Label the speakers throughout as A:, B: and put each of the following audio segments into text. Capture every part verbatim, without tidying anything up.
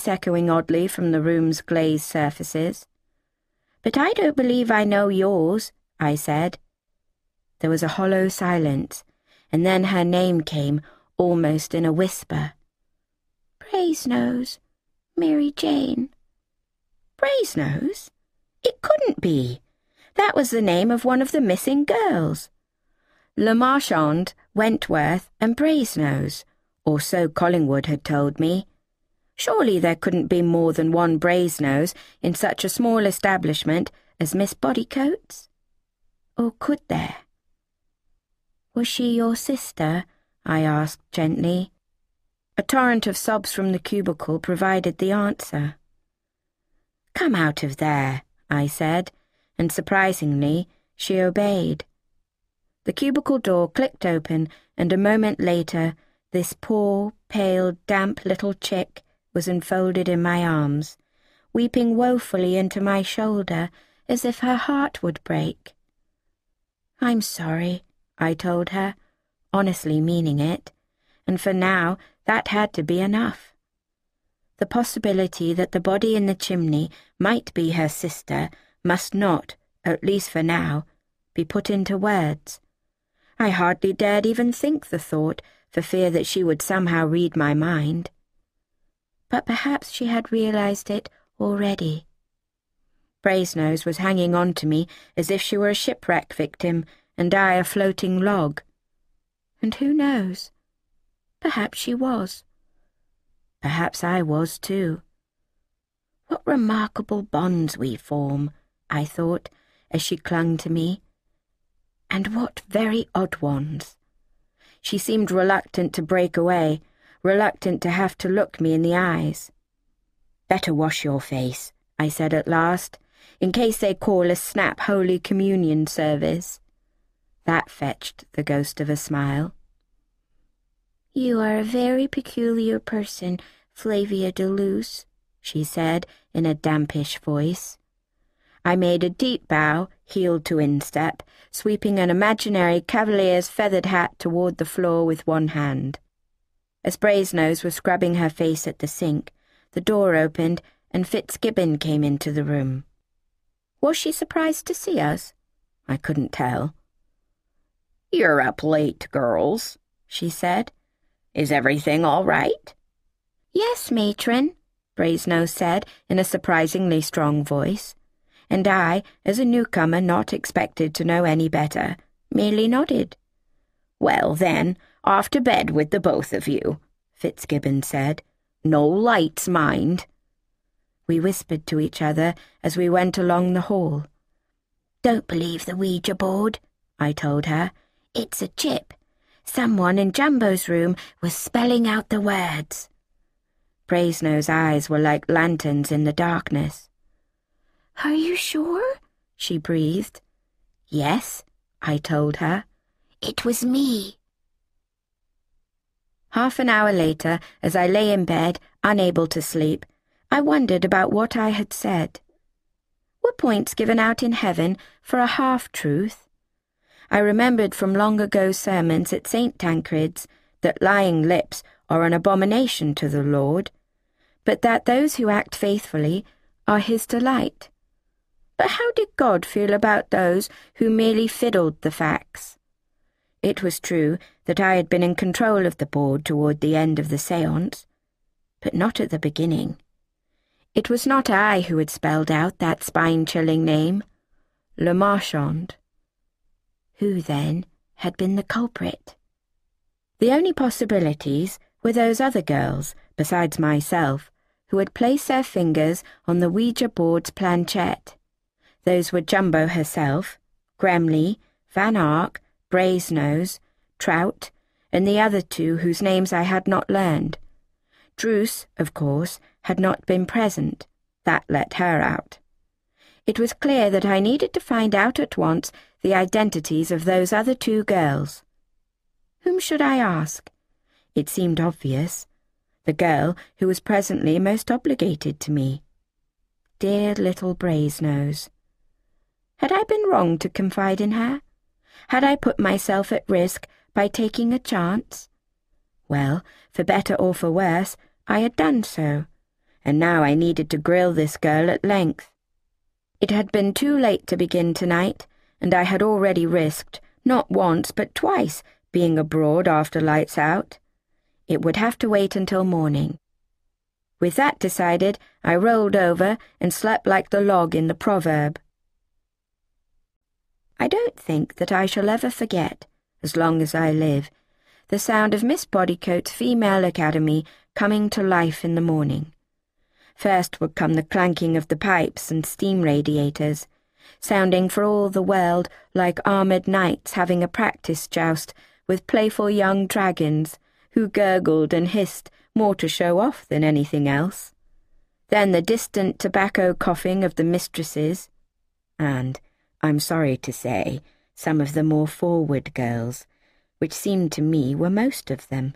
A: voice echoing oddly from the room's glazed surfaces. "But I don't believe I know yours," I said. There was a hollow silence, and then her name came, almost in a whisper. "Brasenose, Mary Jane." Brasenose? It couldn't be. That was the name of one of the missing girls. Le Marchand, Wentworth, and Brasenose, or so Collingwood had told me. Surely there couldn't be more than one Brasenose in such a small establishment as Miss Bodycote's? Or could there? "Was she your sister?" I asked gently. A torrent of sobs from the cubicle provided the answer. "Come out of there," I said, and surprisingly, she obeyed. The cubicle door clicked open, and a moment later, this poor, pale, damp little chick was enfolded in my arms, weeping woefully into my shoulder as if her heart would break. "I'm sorry," I told her, honestly meaning it, and for now that had to be enough. The possibility that the body in the chimney might be her sister must not, at least for now, be put into words. I hardly dared even think the thought for fear that she would somehow read my mind. But perhaps she had realized it already. Brasenose was hanging on to me as if she were a shipwreck victim and I a floating log. And who knows? Perhaps she was. Perhaps I was too. What remarkable bonds we form, I thought, as she clung to me. And what very odd ones. She seemed reluctant to break away, reluctant to have to look me in the eyes. "Better wash your face," I said at last, "in case they call a snap Holy Communion service." That fetched the ghost of a smile. "You are a very peculiar person, Flavia de Luce," she said in a dampish voice. I made a deep bow, heel to instep, sweeping an imaginary cavalier's feathered hat toward the floor with one hand. As Brasenose was scrubbing her face at the sink, the door opened and Fitzgibbon came into the room. Was she surprised to see us? I couldn't tell. "You're up late, girls," she said. "Is everything all right?" "Yes, matron," Brasenose said in a surprisingly strong voice, and I, as a newcomer not expected to know any better, merely nodded. "Well, then, off to bed with the both of you," Fitzgibbon said. "No lights, mind." We whispered to each other as we went along the hall. "Don't believe the Ouija board," I told her. "It's a chip. Someone in Jumbo's room was spelling out the words." Braseno's eyes were like lanterns in the darkness. "Are you sure?" she breathed. "Yes," I told her. "It was me." Half an hour later, as I lay in bed, unable to sleep, I wondered about what I had said. Were points given out in heaven for a half-truth? I remembered from long-ago sermons at Saint Tancred's that lying lips are an abomination to the Lord, but that those who act faithfully are his delight. But how did God feel about those who merely fiddled the facts? It was true that I had been in control of the board toward the end of the séance, but not at the beginning. It was not I who had spelled out that spine-chilling name, Le Marchand. Who, then, had been the culprit? The only possibilities were those other girls, besides myself, who had placed their fingers on the Ouija board's planchette. Those were Jumbo herself, Gremley, Van Ark, Brasenose, Trout, and the other two whose names I had not learned. Druce, of course, had not been present. That let her out. It was clear that I needed to find out at once the identities of those other two girls. Whom should I ask? It seemed obvious. The girl who was presently most obligated to me. Dear little Brasenose. Had I been wrong to confide in her? Had I put myself at risk by taking a chance? Well, for better or for worse, I had done so, and now I needed to grill this girl at length. It had been too late to begin tonight, and I had already risked, not once but twice, being abroad after lights out. It would have to wait until morning. With that decided, I rolled over and slept like the log in the proverb. I don't think that I shall ever forget, as long as I live, the sound of Miss Bodycote's Female Academy coming to life in the morning. First would come the clanking of the pipes and steam radiators, sounding for all the world like armoured knights having a practice joust with playful young dragons who gurgled and hissed more to show off than anything else. Then the distant tobacco coughing of the mistresses, and, I'm sorry to say, some of the more forward girls, which seemed to me were most of them.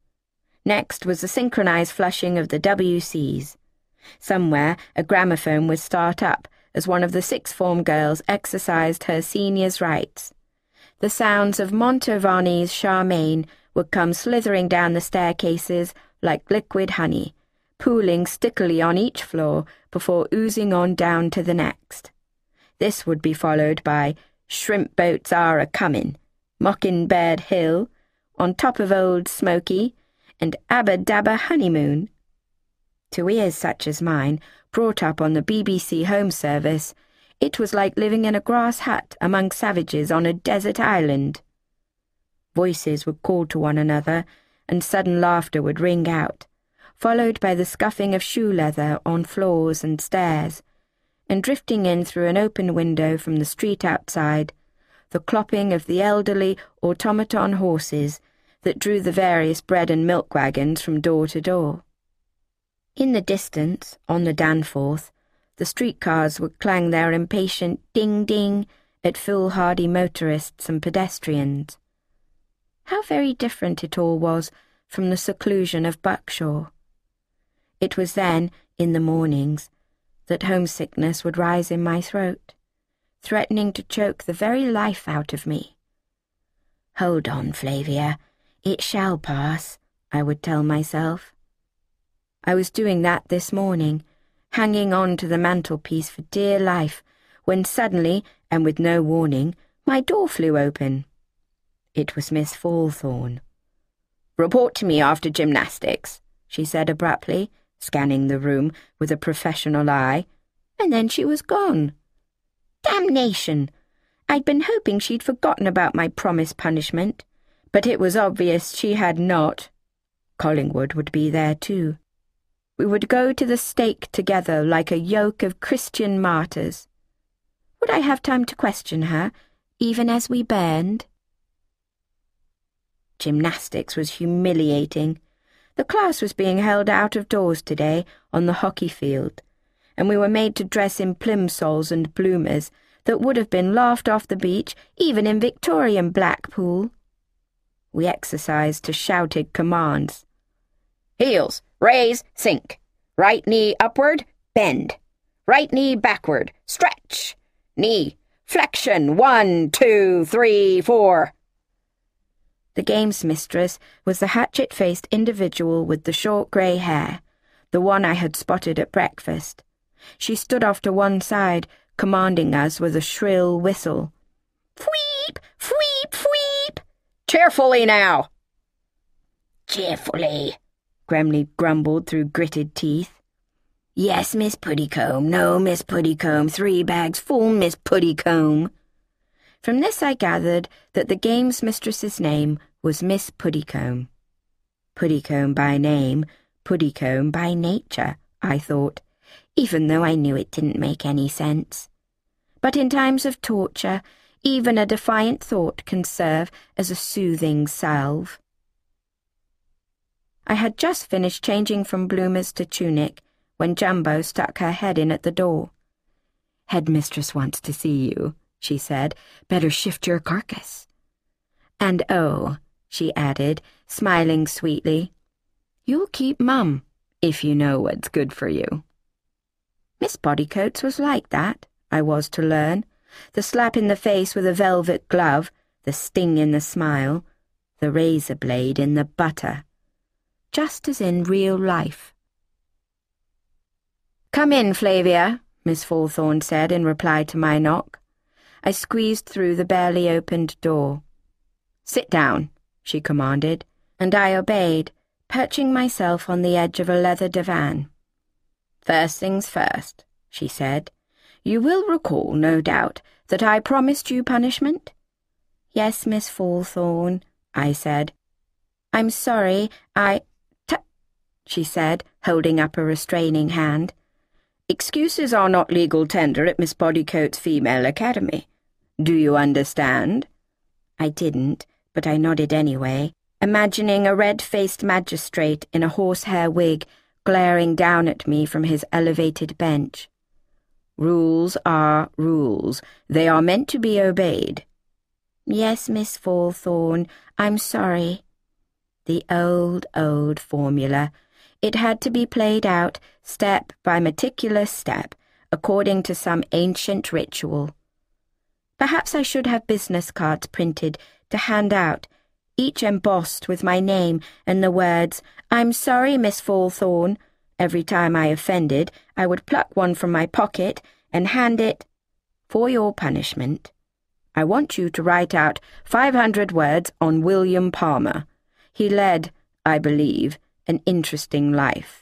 A: Next was the synchronized flushing of the W Cs. Somewhere a gramophone would start up as one of the sixth-form girls exercised her senior's rights. The sounds of Montavani's Charmaine would come slithering down the staircases like liquid honey, pooling stickily on each floor before oozing on down to the next. This would be followed by Shrimp Boats Are A-Comin', Mockingbird Hill, On Top of Old Smoky, and Abba Dabba Honeymoon. To ears such as mine, brought up on the B B C Home Service, it was like living in a grass hut among savages on a desert island. Voices would call to one another, and sudden laughter would ring out, followed by the scuffing of shoe leather on floors and stairs, and drifting in through an open window from the street outside, the clopping of the elderly automaton horses that drew the various bread and milk wagons from door to door. In the distance, on the Danforth, the streetcars would clang their impatient ding-ding at foolhardy motorists and pedestrians. How very different it all was from the seclusion of Buckshaw. It was then, in the mornings, that homesickness would rise in my throat, threatening to choke the very life out of me. "Hold on, Flavia, it shall pass," I would tell myself. I was doing that this morning, hanging on to the mantelpiece for dear life, when suddenly, and with no warning, my door flew open. It was Miss Faulthorne. "Report to me after gymnastics," she said abruptly, scanning the room with a professional eye, and then she was gone. Damnation! I'd been hoping she'd forgotten about my promised punishment, but it was obvious she had not. Collingwood would be there too. We would go to the stake together like a yoke of Christian martyrs. Would I have time to question her, even as we burned? Gymnastics was humiliating. The class was being held out of doors today on the hockey field, and we were made to dress in plimsolls and bloomers that would have been laughed off the beach even in Victorian Blackpool. We exercised to shouted commands. "Heels, raise, sink. Right knee upward, bend. Right knee backward, stretch. Knee, flexion, one, two, three, four." The games mistress was the hatchet-faced individual with the short grey hair, the one I had spotted at breakfast. She stood off to one side, commanding us with a shrill whistle. "Fweep, fweep, fweep! Cheerfully now!" "Cheerfully," Gremley grumbled through gritted teeth. "Yes, Miss Puddycombe, no, Miss Puddycombe, three bags full, Miss Puddycombe." From this I gathered that the games mistress's name was Miss Puddycombe. Puddycombe by name, Puddycombe by nature, I thought, even though I knew it didn't make any sense. But in times of torture, even a defiant thought can serve as a soothing salve. I had just finished changing from bloomers to tunic when Jumbo stuck her head in at the door. "Headmistress wants to see you," she said. "Better shift your carcass." "And oh," she added, smiling sweetly, "you'll keep mum, if you know what's good for you." Miss Bodycote's was like that, I was to learn. The slap in the face with a velvet glove, the sting in the smile, the razor blade in the butter. Just as in real life. "Come in, Flavia," Miss Faulthorne said in reply to my knock. I squeezed through the barely opened door. "Sit down," she commanded, and I obeyed, perching myself on the edge of a leather divan. "First things first," she said. "You will recall, no doubt, that I promised you punishment?" "Yes, Miss Faulthorne," I said. "I'm sorry, I— Tut," she said, holding up a restraining hand. "Excuses are not legal tender at Miss Bodycote's Female Academy. Do you understand?" I didn't, but I nodded anyway, imagining a red-faced magistrate in a horsehair wig glaring down at me from his elevated bench. "Rules are rules. They are meant to be obeyed." "Yes, Miss Faulthorne, I'm sorry." The old, old formula. It had to be played out, step by meticulous step, according to some ancient ritual. Perhaps I should have business cards printed to hand out, each embossed with my name and the words, "I'm sorry, Miss Faulthorne." Every time I offended, I would pluck one from my pocket and hand it. "For your punishment, I want you to write out five hundred words on William Palmer. He led, I believe, an interesting life."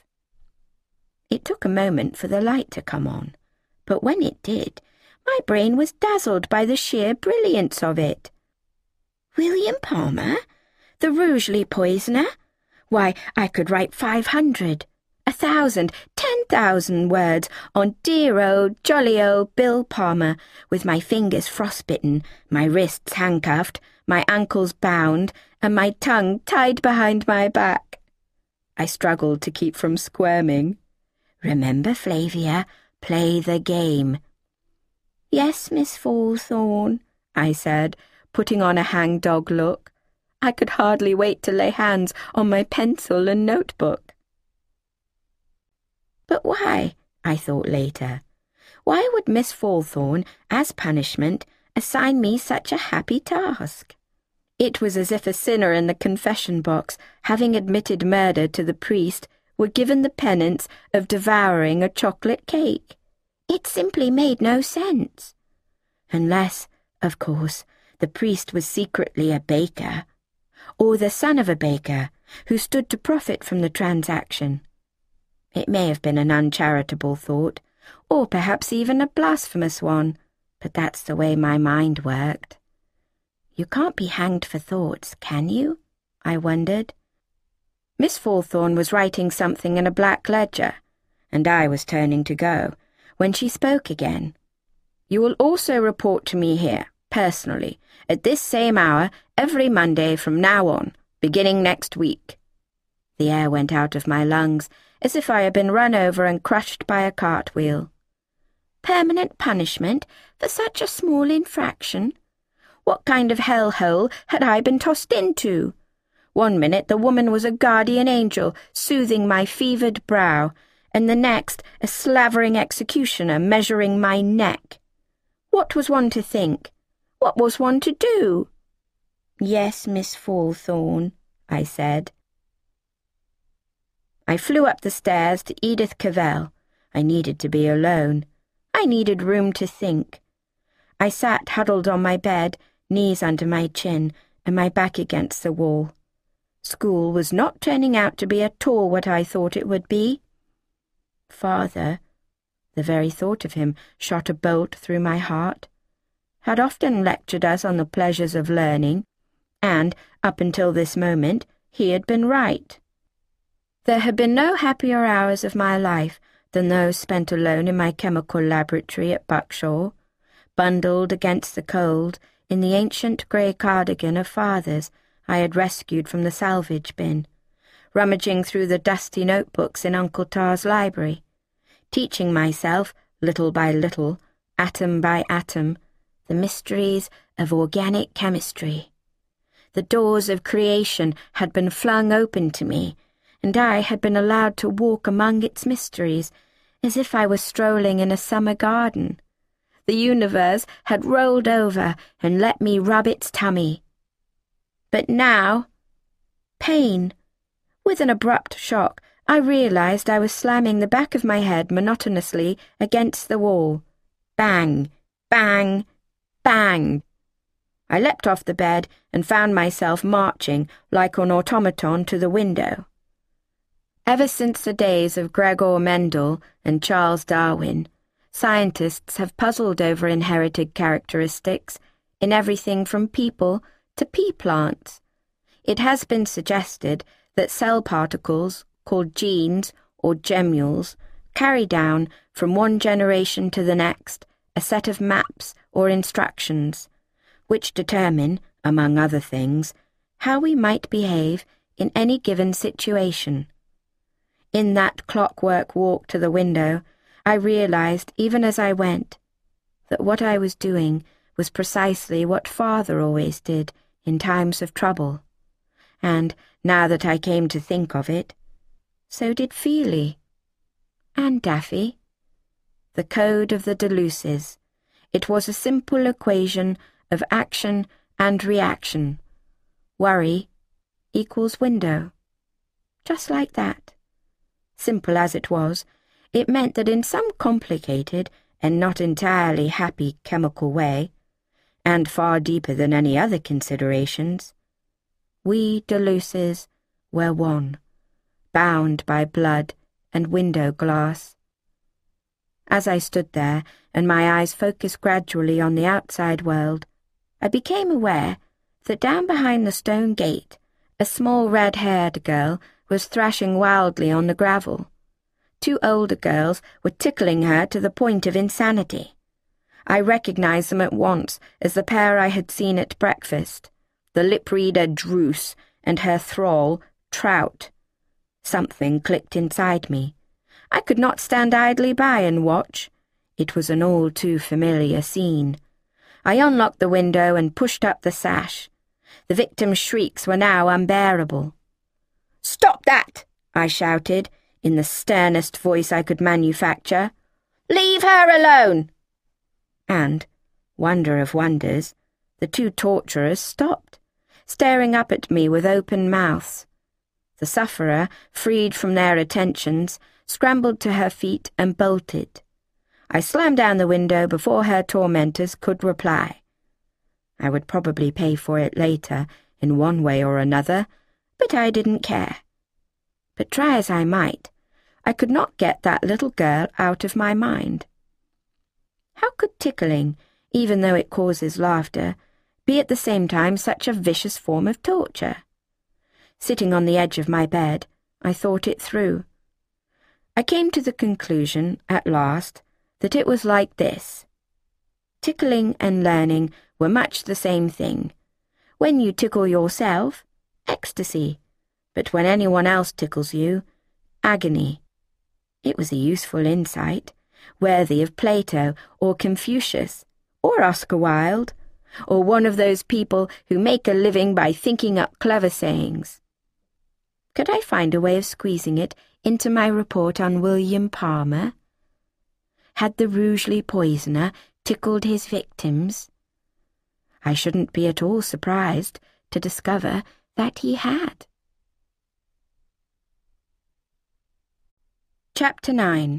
A: It took a moment for the light to come on, but when it did, my brain was dazzled by the sheer brilliance of it. William Palmer? The Rugeley poisoner? Why, I could write five hundred, a thousand, ten thousand words on dear old, jolly old Bill Palmer, with my fingers frostbitten, my wrists handcuffed, my ankles bound, and my tongue tied behind my back. I struggled to keep from squirming. "Remember, Flavia, play the game." "Yes, Miss Faulthorne," I said, putting on a hangdog look. I could hardly wait to lay hands on my pencil and notebook. But why, I thought later, why would Miss Faulthorne, as punishment, assign me such a happy task? It was as if a sinner in the confession box, having admitted murder to the priest, were given the penance of devouring a chocolate cake. It simply made no sense. Unless, of course, the priest was secretly a baker, or the son of a baker who stood to profit from the transaction. It may have been an uncharitable thought, or perhaps even a blasphemous one, but that's the way my mind worked. You can't be hanged for thoughts, can you? I wondered. Miss Faulthorne was writing something in a black ledger, and I was turning to go, when she spoke again. "You will also report to me here, personally, at this same hour, every Monday from now on, beginning next week." The air went out of my lungs, as if I had been run over and crushed by a cartwheel. Permanent punishment for such a small infraction? What kind of hellhole had I been tossed into? One minute the woman was a guardian angel soothing my fevered brow, and the next a slavering executioner measuring my neck. What was one to think? What was one to do? "Yes, Miss Faulthorne," I said. I flew up the stairs to Edith Cavell. I needed to be alone. I needed room to think. I sat huddled on my bed, knees under my chin, and my back against the wall. School was not turning out to be at all what I thought it would be. Father, the very thought of him shot a bolt through my heart, had often lectured us on the pleasures of learning, and, up until this moment, he had been right. There had been no happier hours of my life than those spent alone in my chemical laboratory at Buckshaw, bundled against the cold in the ancient grey cardigan of Father's I had rescued from the salvage bin, rummaging through the dusty notebooks in Uncle Tar's library, teaching myself, little by little, atom by atom, the mysteries of organic chemistry. The doors of creation had been flung open to me, and I had been allowed to walk among its mysteries as if I was strolling in a summer garden. The universe had rolled over and let me rub its tummy. But now, pain. With an abrupt shock, I realized I was slamming the back of my head monotonously against the wall. Bang, bang, bang. I leapt off the bed and found myself marching like an automaton to the window. Ever since the days of Gregor Mendel and Charles Darwin, scientists have puzzled over inherited characteristics in everything from people to pea plants. It has been suggested that cell particles, called genes or gemmules, carry down from one generation to the next a set of maps or instructions, which determine, among other things, how we might behave in any given situation. In that clockwork walk to the window, I realized, even as I went, that what I was doing was precisely what Father always did in times of trouble. And, now that I came to think of it, so did Feely. And Daffy. The code of the Deleuces. It was a simple equation of action and reaction. Worry equals window. Just like that. Simple as it was, it meant that in some complicated and not entirely happy chemical way, and far deeper than any other considerations, we Deleuces were one, bound by blood and window glass. As I stood there, and my eyes focused gradually on the outside world, I became aware that down behind the stone gate, a small red-haired girl was thrashing wildly on the gravel. Two older girls were tickling her to the point of insanity. I recognized them at once as the pair I had seen at breakfast, the lip-reader Druce and her thrall, Trout. Something clicked inside me. I could not stand idly by and watch. It was an all too familiar scene. I unlocked the window and pushed up the sash. The victim's shrieks were now unbearable. "Stop that!" I shouted, in the sternest voice I could manufacture. "Leave her alone!" And, wonder of wonders, the two torturers stopped, staring up at me with open mouths. The sufferer, freed from their attentions, scrambled to her feet and bolted. I slammed down the window before her tormentors could reply. I would probably pay for it later, in one way or another, but I didn't care. But try as I might, I could not get that little girl out of my mind. How could tickling, even though it causes laughter, be at the same time such a vicious form of torture? Sitting on the edge of my bed, I thought it through. I came to the conclusion, at last, that it was like this. Tickling and learning were much the same thing. When you tickle yourself, ecstasy, but when anyone else tickles you, agony. It was a useful insight, worthy of Plato or Confucius or Oscar Wilde, or one of those people who make a living by thinking up clever sayings. Could I find a way of squeezing it into my report on William Palmer? Had the Rugeley poisoner tickled his victims? I shouldn't be at all surprised to discover that he had. Chapter nine.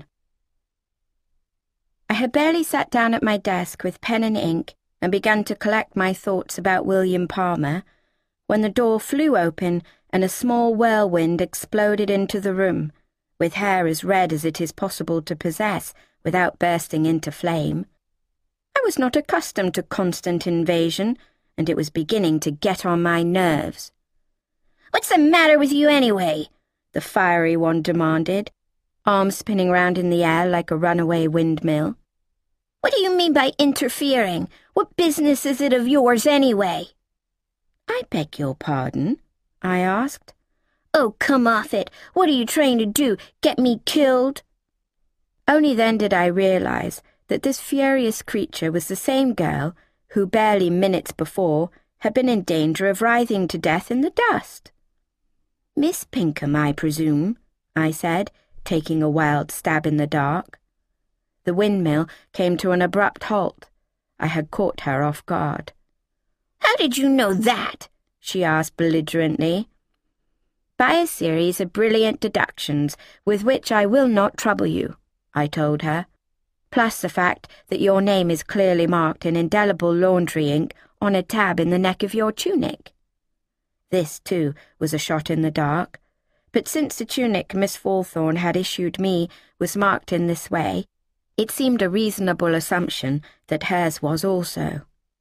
A: I had barely sat down at my desk with pen and ink and begun to collect my thoughts about William Palmer when the door flew open and a small whirlwind exploded into the room, with hair as red as it is possible to possess without bursting into flame. I was not accustomed to constant invasion, and it was beginning to get on my nerves. "What's the matter with you anyway?" the fiery one demanded, arms spinning round in the air like a runaway windmill. "What do you mean by interfering? What business is it of yours anyway?" "I beg your pardon?" I asked. "Oh, come off it. What are you trying to do, get me killed?" Only then did I realize that this furious creature was the same girl who barely minutes before had been in danger of writhing to death in the dust. "Miss Pinkham, I presume," I said, taking a wild stab in the dark. The windmill came to an abrupt halt. I had caught her off guard. "How did you know that?" she asked belligerently. by a series of brilliant deductions with which I will not trouble you, I told her, plus the fact that your name is clearly marked in indelible laundry ink on a tab in the neck of your tunic. This, too, was a shot in the dark, but since the tunic Miss Faulthorn had issued me was marked in this way, it seemed a reasonable assumption that hers was also.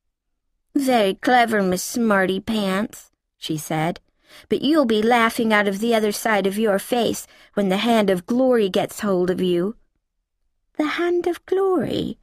A: "Very clever, Miss Smarty Pants," she said, "but you'll be laughing out of the other side of your face when the hand of glory gets hold of you." The hand of glory?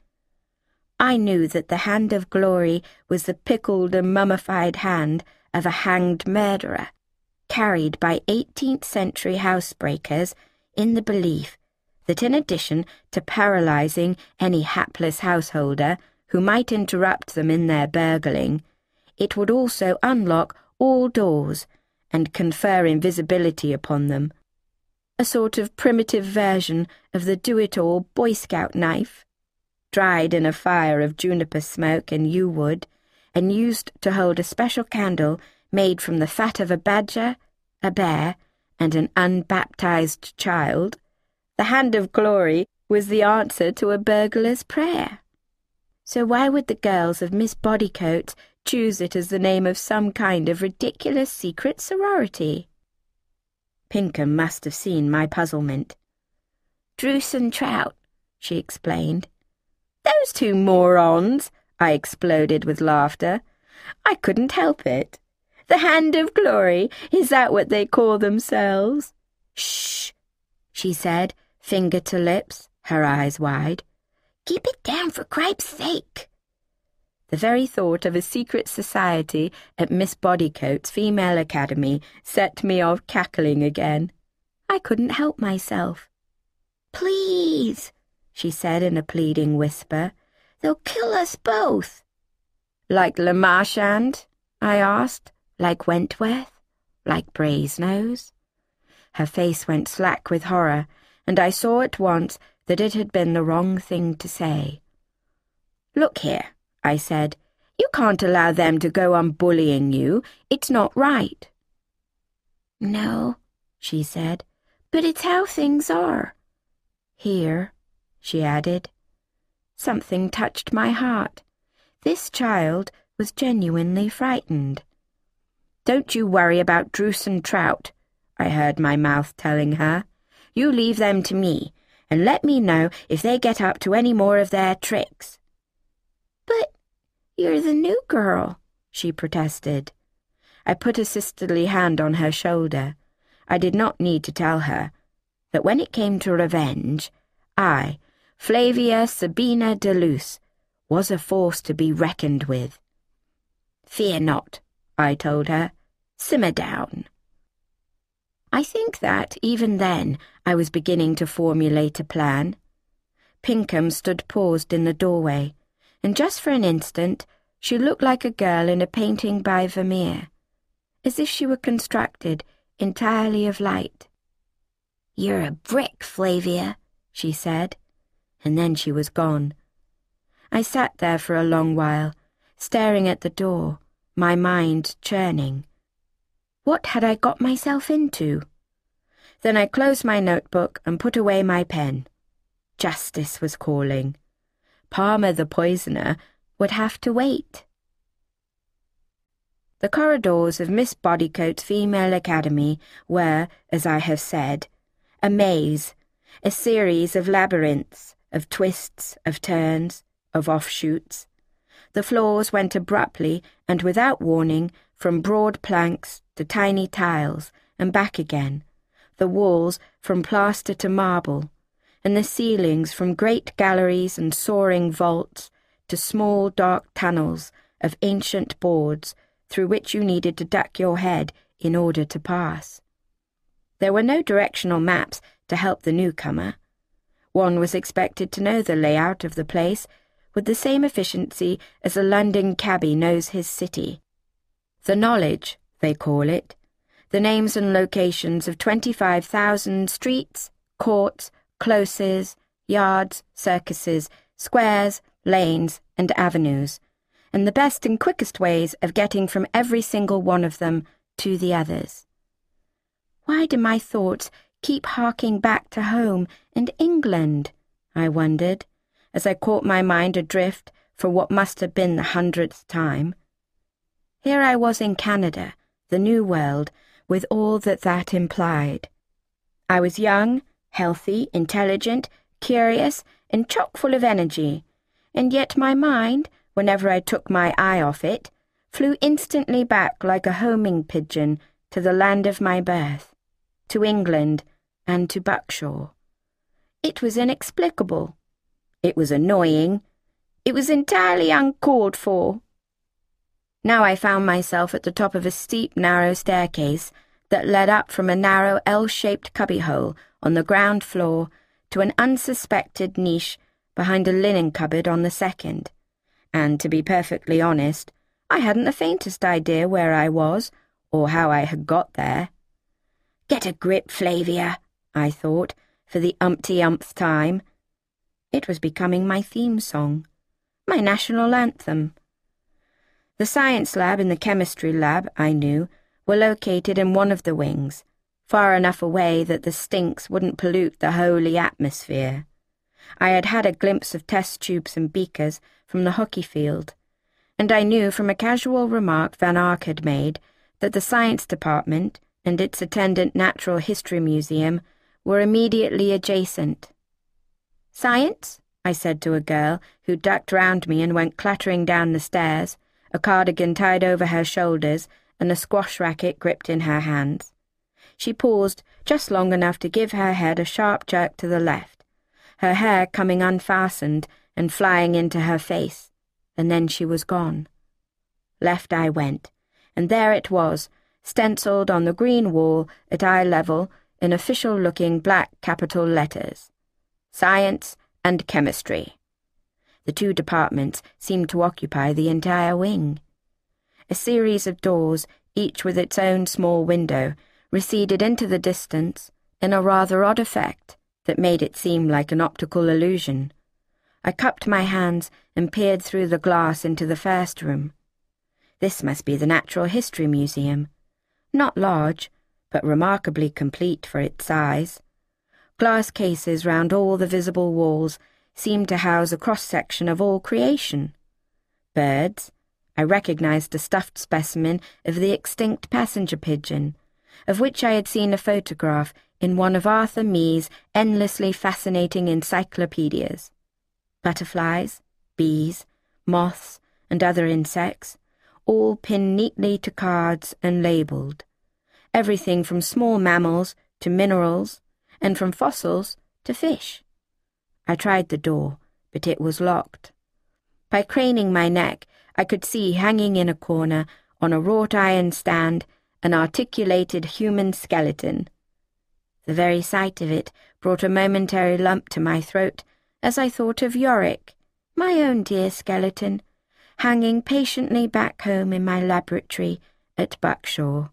A: I knew that the hand of glory was the pickled and mummified hand of a hanged murderer, carried by eighteenth century housebreakers in the belief that in addition to paralyzing any hapless householder who might interrupt them in their burgling, it would also unlock all doors and confer invisibility upon them, a sort of primitive version of the do-it-all Boy Scout knife, dried in a fire of juniper smoke and yew wood, and used to hold a special candle made from the fat of a badger, a bear, and an unbaptized child. The hand of glory was the answer to a burglar's prayer. So why would the girls of Miss Bodycotes choose it as the name of some kind of ridiculous secret sorority? Pinkham must have seen my puzzlement. "Druce and Trout," she explained. "Those two morons!" I exploded with laughter. I couldn't help it. "The hand of glory, is that what they call themselves?" "Shh," she said, finger to lips, her eyes wide. "Keep it down for Cripe's sake." The very thought of a secret society at Miss Bodycote's Female Academy set me off cackling again. I couldn't help myself. "Please," she said in a pleading whisper, "they'll kill us both." "Like Le Marchand?" I asked. "Like Wentworth? Like Brasenose?" Her face went slack with horror, and I saw at once that it had been the wrong thing to say. "Look here," I said, "you can't allow them to go on bullying you. It's not right." "No," she said, "but it's how things are. Here," she added. Something touched my heart. This child was genuinely frightened. "Don't you worry about Druce and Trout," I heard my mouth telling her. "You leave them to me, and let me know if they get up to any more of their tricks." "But you're the new girl," she protested. I put a sisterly hand on her shoulder. I did not need to tell her that when it came to revenge, I, Flavia Sabina de Luce, was a force to be reckoned with. "Fear not," I told her. "Simmer down." I think that, even then, I was beginning to formulate a plan. Pinkham stood paused in the doorway, and just for an instant she looked like a girl in a painting by Vermeer, as if she were constructed entirely of light. "You're a brick, Flavia," she said, and then she was gone. I sat there for a long while, staring at the door, my mind churning. What had I got myself into? Then I closed my notebook and put away my pen. Justice was calling. Palmer the poisoner would have to wait. The corridors of Miss Bodycote's Female Academy were, as I have said, a maze, a series of labyrinths, of twists, of turns, of offshoots. The floors went abruptly and without warning from broad planks to tiny tiles and back again, the walls from plaster to marble, and the ceilings from great galleries and soaring vaults to small dark tunnels of ancient boards through which you needed to duck your head in order to pass. There were no directional maps to help the newcomer. One was expected to know the layout of the place with the same efficiency as a London cabbie knows his city. The knowledge, they call it, the names and locations of twenty-five thousand streets, courts, closes, yards, circuses, squares, lanes, and avenues, and the best and quickest ways of getting from every single one of them to the others. Why do my thoughts keep harking back to home and England? I wondered, as I caught my mind adrift for what must have been the hundredth time. Here I was in Canada, the New World, with all that that implied. I was young, healthy, intelligent, curious, and chock full of energy, and yet my mind, whenever I took my eye off it, flew instantly back like a homing pigeon to the land of my birth, to England and to Buckshaw. It was inexplicable. It was annoying. It was entirely uncalled for. Now I found myself at the top of a steep, narrow staircase that led up from a narrow L-shaped cubbyhole on the ground floor to an unsuspected niche behind a linen cupboard on the second, and, to be perfectly honest, I hadn't the faintest idea where I was or how I had got there. "Get a grip, Flavia," I thought, for the umpty-umpth time. It was becoming my theme song, my national anthem. The science lab and the chemistry lab, I knew, were located in one of the wings, far enough away that the stinks wouldn't pollute the holy atmosphere. I had had a glimpse of test tubes and beakers from the hockey field, and I knew from a casual remark Van Ark had made that the science department and its attendant natural history museum were immediately adjacent. "Science?" I said to a girl who ducked round me and went clattering down the stairs, a cardigan tied over her shoulders and a squash racket gripped in her hands. She paused just long enough to give her head a sharp jerk to the left, her hair coming unfastened and flying into her face, and then she was gone. Left I went, and there it was, stenciled on the green wall at eye level in official-looking black capital letters. Science and Chemistry. The two departments seemed to occupy the entire wing. A series of doors, each with its own small window, receded into the distance in a rather odd effect that made it seem like an optical illusion. I cupped my hands and peered through the glass into the first room. This must be the Natural History Museum. Not large, but remarkably complete for its size. Glass cases round all the visible walls seemed to house a cross-section of all creation. Birds. I recognized a stuffed specimen of the extinct passenger pigeon, of which I had seen a photograph in one of Arthur Mee's endlessly fascinating encyclopedias. Butterflies, bees, moths, and other insects, all pinned neatly to cards and labelled. Everything from small mammals to minerals, and from fossils to fish. I tried the door, but it was locked. By craning my neck, I could see hanging in a corner, on a wrought iron stand, an articulated human skeleton. The very sight of it brought a momentary lump to my throat as I thought of Yorick, my own dear skeleton, hanging patiently back home in my laboratory at Buckshaw.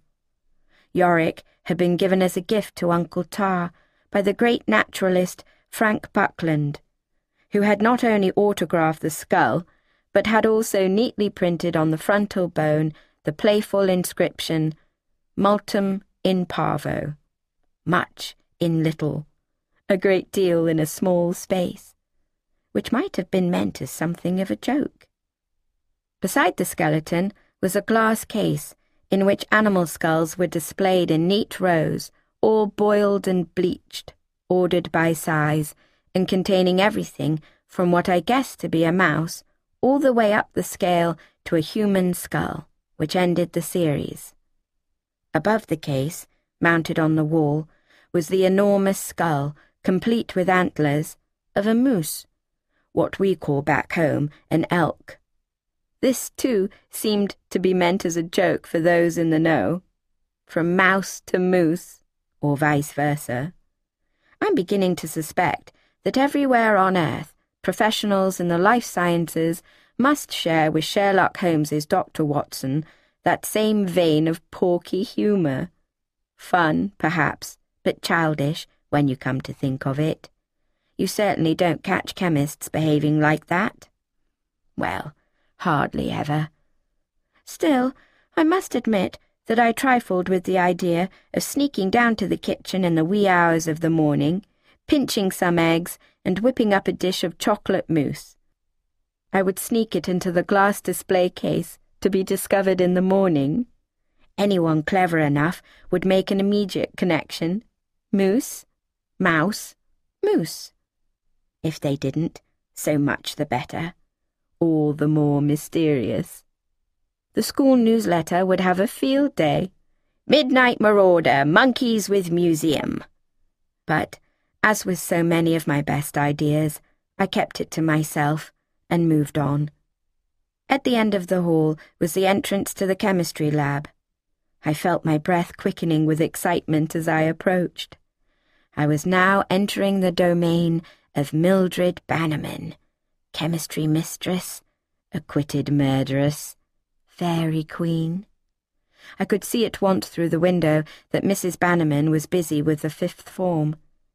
A: Yorick had been given as a gift to Uncle Tar by the great naturalist Frank Buckland, who had not only autographed the skull, but had also neatly printed on the frontal bone the playful inscription, Multum in Parvo, much in little, a great deal in a small space, which might have been meant as something of a joke. Beside the skeleton was a glass case in which animal skulls were displayed in neat rows, all boiled and bleached, ordered by size, and containing everything from what I guessed to be a mouse all the way up the scale to a human skull, which ended the series. Above the case, mounted on the wall, was the enormous skull, complete with antlers, of a moose, what we call back home an elk. This, too, seemed to be meant as a joke for those in the know. From mouse to moose, or vice versa. I'm beginning to suspect that everywhere on Earth, professionals in the life sciences must share with Sherlock Holmes's Doctor Watson that same vein of porky humour. Fun, perhaps, but childish when you come to think of it. You certainly don't catch chemists behaving like that. Well, hardly ever. Still, I must admit that I trifled with the idea of sneaking down to the kitchen in the wee hours of the morning, pinching some eggs, and whipping up a dish of chocolate mousse. I would sneak it into the glass display case to be discovered in the morning. Anyone clever enough would make an immediate connection. Mousse, mouse, moose. If they didn't, so much the better. All the more mysterious. The school newsletter would have a field day. Midnight Marauder, monkeys with museum. But, as with so many of my best ideas, I kept it to myself and moved on. At the end of the hall was the entrance to the chemistry lab. I felt my breath quickening with excitement as I approached. I was now entering the domain of Mildred Bannerman, chemistry mistress, acquitted murderess, fairy queen. I could see at once through the window that Missus Bannerman was busy with the fifth form.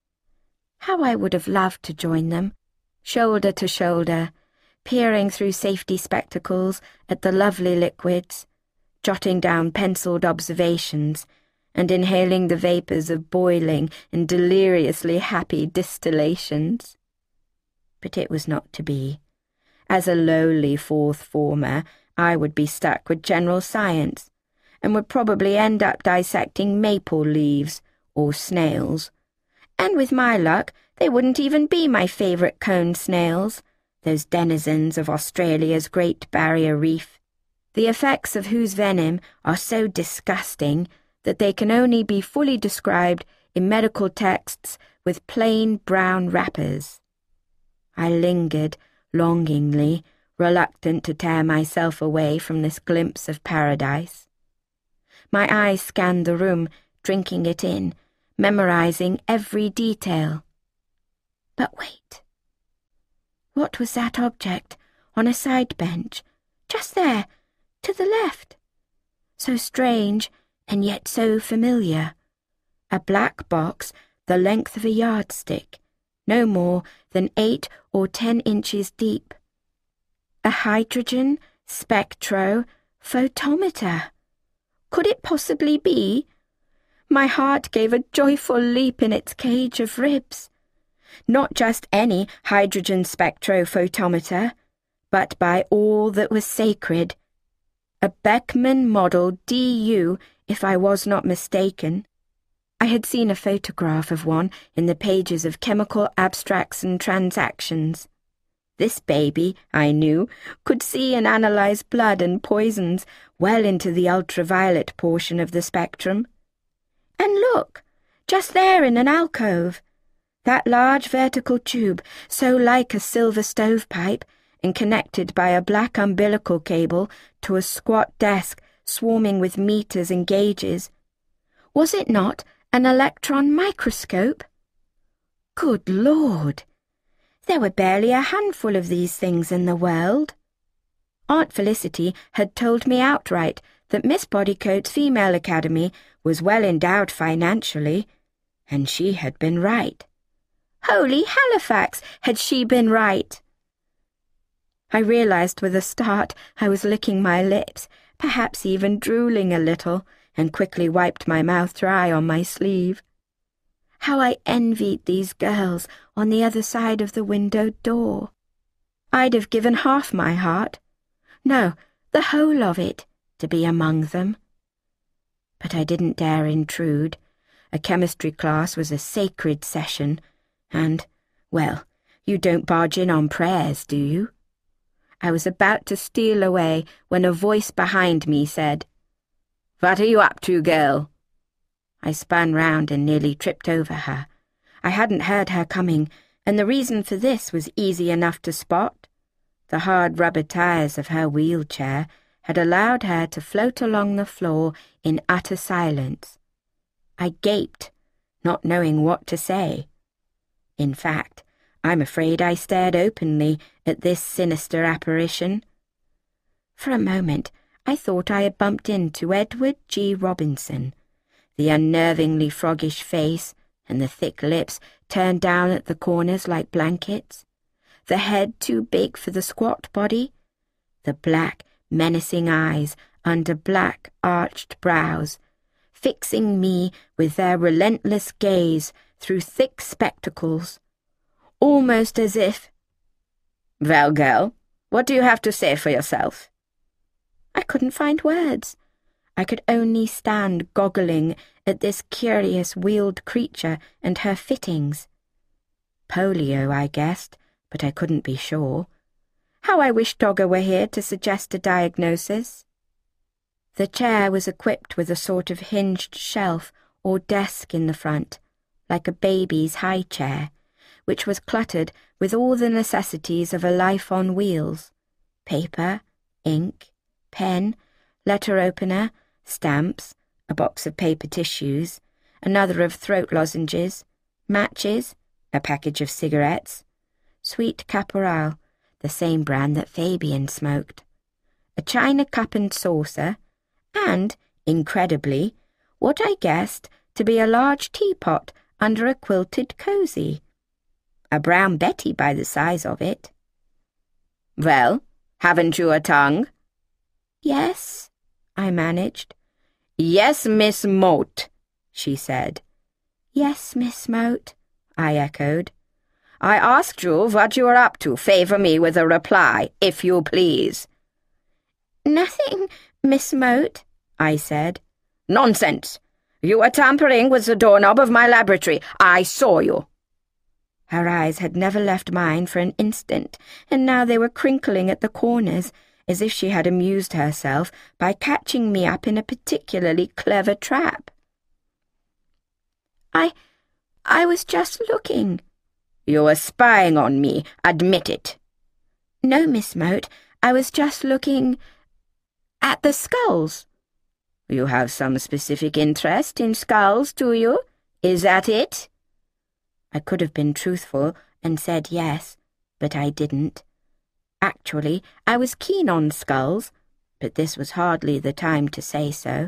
A: How I would have loved to join them, shoulder to shoulder, peering through safety spectacles at the lovely liquids, jotting down penciled observations, and inhaling the vapours of boiling and deliriously happy distillations. But it was not to be. As a lowly fourth former, I would be stuck with general science, and would probably end up dissecting maple leaves or snails. And with my luck, they wouldn't even be my favourite cone snails, those denizens of Australia's Great Barrier Reef, the effects of whose venom are so disgusting that they can only be fully described in medical texts with plain brown wrappers. I lingered, longingly, reluctant to tear myself away from this glimpse of paradise. My eyes scanned the room, drinking it in, memorizing every detail. But wait. What was that object on a side bench, just there, to the left? So strange, and yet so familiar. A black box the length of a yardstick, no more than eight or ten inches deep. A hydrogen spectrophotometer. Could it possibly be? My heart gave a joyful leap in its cage of ribs. Not just any hydrogen spectrophotometer, but by all that was sacred. A Beckman model D U, if I was not mistaken. I had seen a photograph of one in the pages of Chemical Abstracts and Transactions. This baby, I knew, could see and analyze blood and poisons well into the ultraviolet portion of the spectrum. And look, just there in an alcove, that large vertical tube, so like a silver stovepipe, and connected by a black umbilical cable to a squat desk swarming with meters and gauges. Was it not an electron microscope? Good Lord! There were barely a handful of these things in the world. Aunt Felicity had told me outright that Miss Bodycote's Female Academy was well endowed financially, and she had been right. Holy Halifax, had she been right! I realized with a start I was licking my lips, perhaps even drooling a little, and quickly wiped my mouth dry on my sleeve. How I envied these girls on the other side of the window door. I'd have given half my heart, no, the whole of it, to be among them. But I didn't dare intrude. A chemistry class was a sacred session, and, well, you don't barge in on prayers, do you? I was about to steal away when a voice behind me said, "What are you up to, girl?" I spun round and nearly tripped over her. I hadn't heard her coming, and the reason for this was easy enough to spot. The hard rubber tires of her wheelchair had allowed her to float along the floor in utter silence. I gaped, not knowing what to say. In fact, I'm afraid I stared openly at this sinister apparition. For a moment, I thought I had bumped into Edward G. Robinson. The unnervingly froggish face and the thick lips turned down at the corners like blankets, the head too big for the squat body, the black, menacing eyes under black arched brows, fixing me with their relentless gaze through thick spectacles, almost as if— "Well, girl, what do you have to say for yourself?" I couldn't find words. I could only stand goggling at this curious wheeled creature and her fittings. Polio, I guessed, but I couldn't be sure. How I wished Dogger were here to suggest a diagnosis. The chair was equipped with a sort of hinged shelf or desk in the front, like a baby's high chair, which was cluttered with all the necessities of a life on wheels: paper, ink, pen, letter opener, stamps, a box of paper tissues, another of throat lozenges, matches, a package of cigarettes, sweet caporal, the same brand that Fabian smoked, a china cup and saucer, and, incredibly, what I guessed to be a large teapot under a quilted cosy. A brown Betty by the size of it. "Well, haven't you a tongue?" "Yes," I managed. "Yes, Miss Moat," she said. "Yes, Miss Moat," I echoed. "I asked you what you were up to. Favour me with a reply, if you please." "Nothing, Miss Moat," I said. "Nonsense! You were tampering with the doorknob of my laboratory. I saw you." Her eyes had never left mine for an instant, and now they were crinkling at the corners, as if she had amused herself by catching me up in a particularly clever trap. I... I was just looking." "You were spying on me. Admit it." "No, Miss Moat, I was just looking at the skulls." "You have some specific interest in skulls, do you? Is that it?" I could have been truthful and said yes, but I didn't. Actually, I was keen on skulls, but this was hardly the time to say so.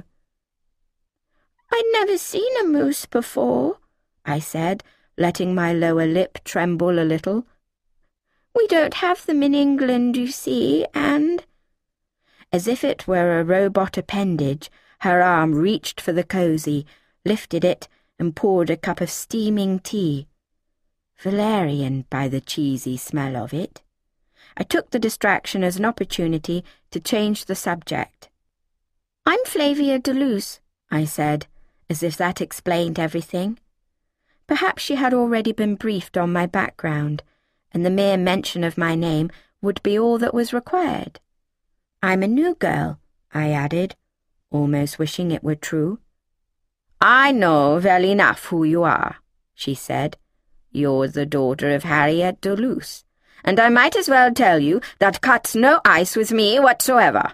A: "I'd never seen a moose before," I said, letting my lower lip tremble a little. "We don't have them in England, you see, and—" As if it were a robot appendage, her arm reached for the cosy, lifted it, and poured a cup of steaming tea. Valerian, by the cheesy smell of it. I took the distraction as an opportunity to change the subject. "I'm Flavia de Luce," I said, as if that explained everything. Perhaps she had already been briefed on my background, and the mere mention of my name would be all that was required. "I'm a new girl," I added, almost wishing it were true. "I know well enough who you are," she said. "You're the daughter of Harriet de Luce, and I might as well tell you that cuts no ice with me whatsoever."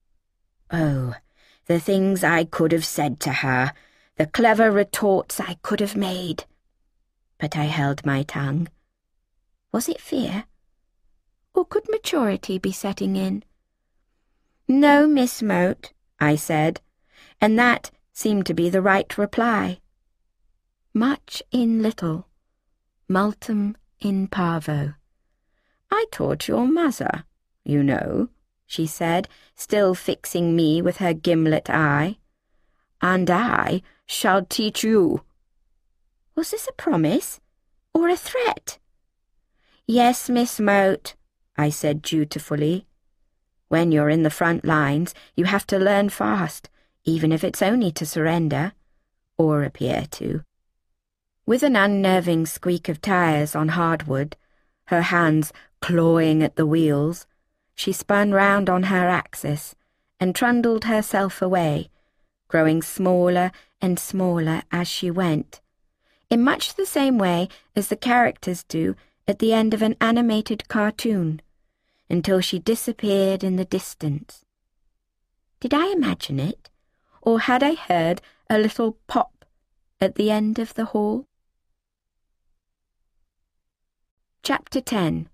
A: Oh, the things I could have said to her, the clever retorts I could have made. But I held my tongue. Was it fear? Or could maturity be setting in? "No, Miss Moat," I said, and that seemed to be the right reply. Much in little, multum in parvo. "I taught your mother, you know," she said, still fixing me with her gimlet eye. "And I shall teach you." Was this a promise or a threat? "Yes, Miss Moat," I said dutifully. When you're in the front lines, you have to learn fast, even if it's only to surrender, or appear to. With an unnerving squeak of tires on hardwood, her hands clawing at the wheels, she spun round on her axis and trundled herself away, growing smaller and smaller as she went, in much the same way as the characters do at the end of an animated cartoon, until she disappeared in the distance. Did I imagine it, or had I heard a little pop at the end of the hall? Chapter ten.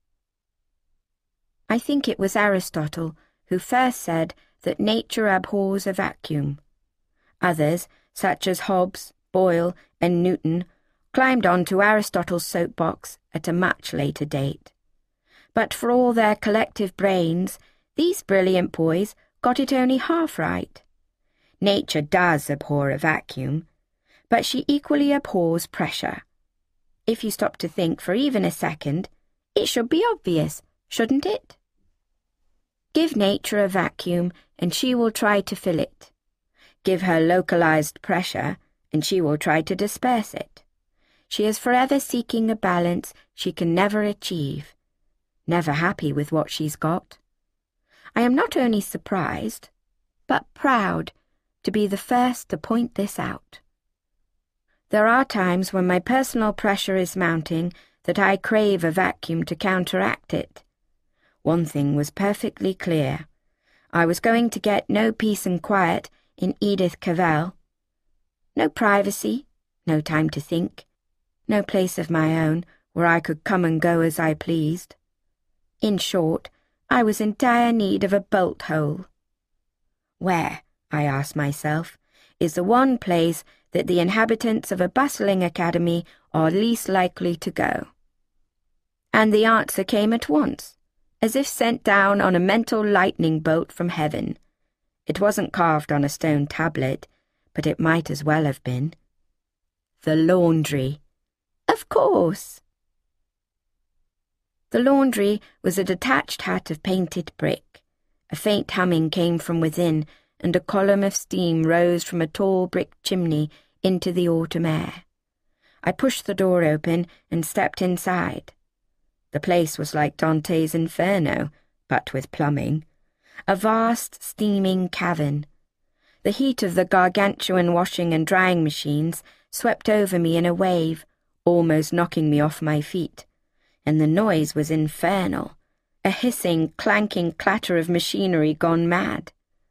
A: I think it was Aristotle who first said that nature abhors a vacuum. Others, such as Hobbes, Boyle, and Newton, climbed on to Aristotle's soapbox at a much later date. But for all their collective brains, these brilliant boys got it only half right. Nature does abhor a vacuum, but she equally abhors pressure. If you stop to think for even a second, it should be obvious, shouldn't it? Give nature a vacuum, and she will try to fill it. Give her localized pressure, and she will try to disperse it. She is forever seeking a balance she can never achieve, never happy with what she's got. I am not only surprised, but proud to be the first to point this out. There are times when my personal pressure is mounting that I crave a vacuum to counteract it. One thing was perfectly clear. I was going to get no peace and quiet in Edith Cavell. No privacy, no time to think, no place of my own where I could come and go as I pleased. In short, I was in dire need of a bolt hole. Where, I asked myself, is the one place that the inhabitants of a bustling academy are least likely to go? And the answer came at once, as if sent down on a mental lightning bolt from heaven. It wasn't carved on a stone tablet, but it might as well have been. The laundry. Of course. The laundry was a detached hut of painted brick. A faint humming came from within, and a column of steam rose from a tall brick chimney into the autumn air. I pushed the door open and stepped inside. The place was like Dante's Inferno, but with plumbing. A vast, steaming cavern. The heat of the gargantuan washing and drying machines swept over me in a wave, almost knocking me off my feet, and the noise was infernal, a hissing, clanking clatter of machinery gone mad.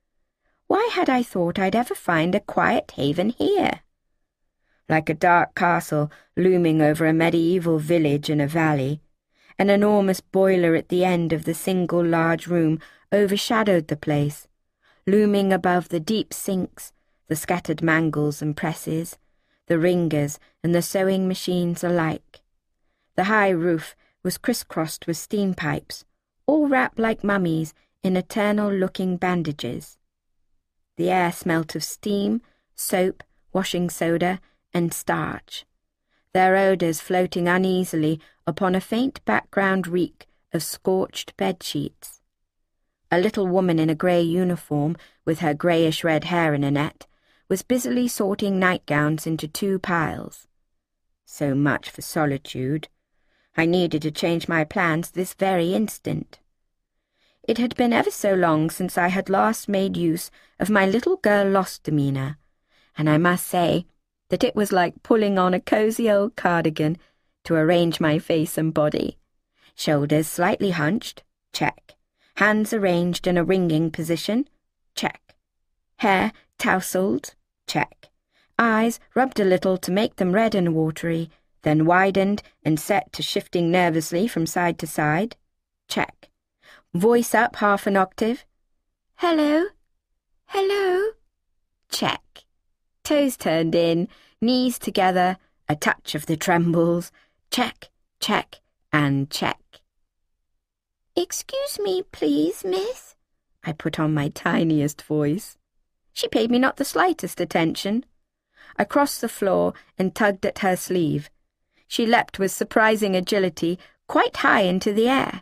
A: Why had I thought I'd ever find a quiet haven here? Like a dark castle looming over a medieval village in a valley, an enormous boiler at the end of the single large room overshadowed the place, looming above the deep sinks, the scattered mangles and presses, the ringers and the sewing machines alike. The high roof was crisscrossed with steam pipes, all wrapped like mummies in eternal-looking bandages. The air smelt of steam, soap, washing soda, and starch, their odours floating uneasily upon a faint background reek of scorched bedsheets. A little woman in a grey uniform, with her greyish-red hair in a net, was busily sorting nightgowns into two piles. So much for solitude. I needed to change my plans this very instant. It had been ever so long since I had last made use of my little girl-lost demeanour, and I must say that it was like pulling on a cosy old cardigan to arrange my face and body. Shoulders slightly hunched, check. Hands arranged in a ringing position, check. Hair tousled, check. Eyes rubbed a little to make them red and watery, then widened and set to shifting nervously from side to side, check. Voice up half an octave. Hello? Hello? Check. Toes turned in, knees together, a touch of the trembles. Check, check, and check. Excuse me, please, miss. I put on my tiniest voice. She paid me not the slightest attention. I crossed the floor and tugged at her sleeve. She leapt with surprising agility quite high into the air.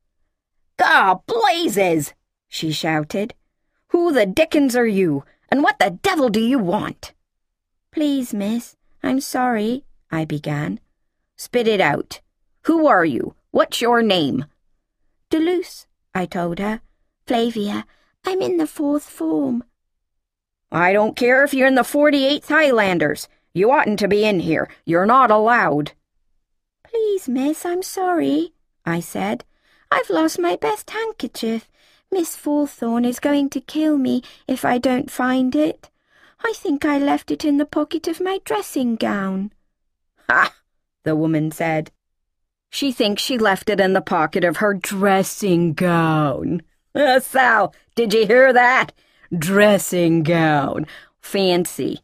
A: "God blazes!" she shouted. "Who the dickens are you, and what the devil do you want?" "Please, miss, I'm sorry," I began. "Spit it out. Who are you? What's your name?" "Duluth," I told her. "Flavia, I'm in the fourth form." "I don't care if you're in the forty-eighth Highlanders. You oughtn't to be in here. You're not allowed." "Please, miss, I'm sorry," I said. "I've lost my best handkerchief. Miss Fawthorn is going to kill me if I don't find it. I think I left it in the pocket of my dressing gown." "Ha!" the woman said. "She thinks she left it in the pocket of her dressing gown. Uh, Sal, did you hear that? Dressing gown. Fancy."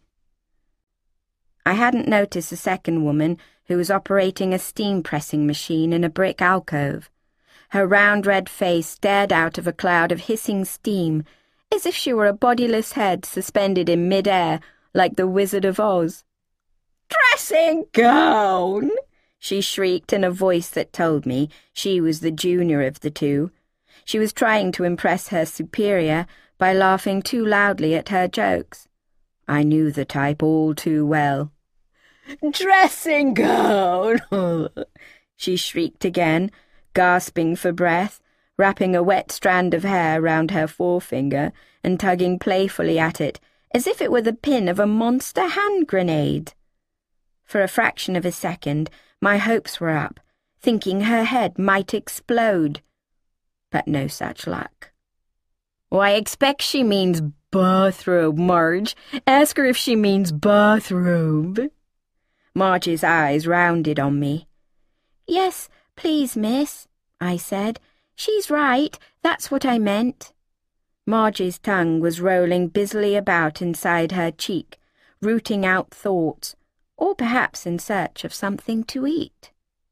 A: I hadn't noticed a second woman who was operating a steam-pressing machine in a brick alcove. Her round red face stared out of a cloud of hissing steam, as if she were a bodiless head suspended in mid-air like the Wizard of Oz. "Dressing gown!" she shrieked in a voice that told me she was the junior of the two. She was trying to impress her superior by laughing too loudly at her jokes. I knew the type all too well. "Dressing gown!" she shrieked again, gasping for breath, wrapping a wet strand of hair round her forefinger and tugging playfully at it as if it were the pin of a monster hand grenade. For a fraction of a second, my hopes were up, thinking her head might explode. But no such luck. "I expect she means bathrobe, Marge. Ask her if she means bathrobe." Marge's eyes rounded on me. "Yes, please, miss," I said. "She's right, that's what I meant." Marge's tongue was rolling busily about inside her cheek, rooting out thoughts, or perhaps in search of something to eat.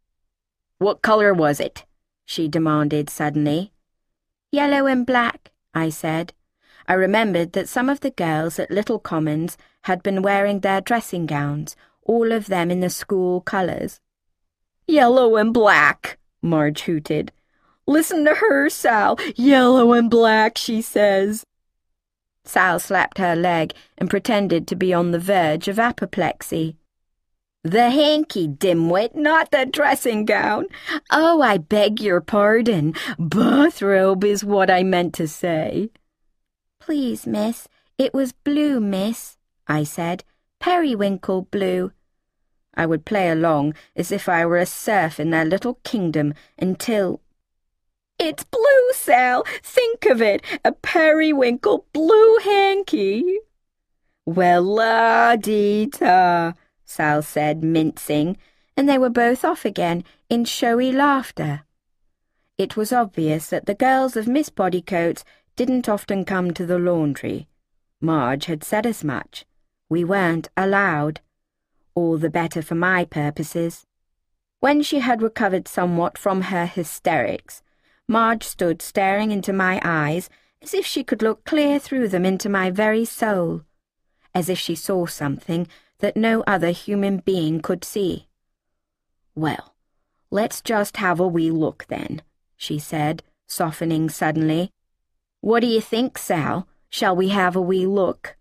A: "What colour was it?" she demanded suddenly. "Yellow and black," I said. I remembered that some of the girls at Little Commons had been wearing their dressing gowns, all of them in the school colours. "Yellow and black," Marge hooted. "Listen to her, Sal. Yellow and black, she says." Sal slapped her leg and pretended to be on the verge of apoplexy. "The hanky, dimwit, not the dressing gown. Oh, I beg your pardon. Bathrobe is what I meant to say." "Please, miss, it was blue, miss," I said. "Periwinkle blue." I would play along as if I were a serf in their little kingdom until... "It's blue, Sal. Think of it, a periwinkle blue hanky." "Well, la-dee-da," Sal said, mincing, and they were both off again in showy laughter. It was obvious that the girls of Miss Bodycotes didn't often come to the laundry. Marge had said as much. We weren't allowed. All the better for my purposes. When she had recovered somewhat from her hysterics, Marge stood staring into my eyes as if she could look clear through them into my very soul, as if she saw something that no other human being could see. "Well, let's just have a wee look then," she said, softening suddenly. "What do you think, Sal? Shall we have a wee look?"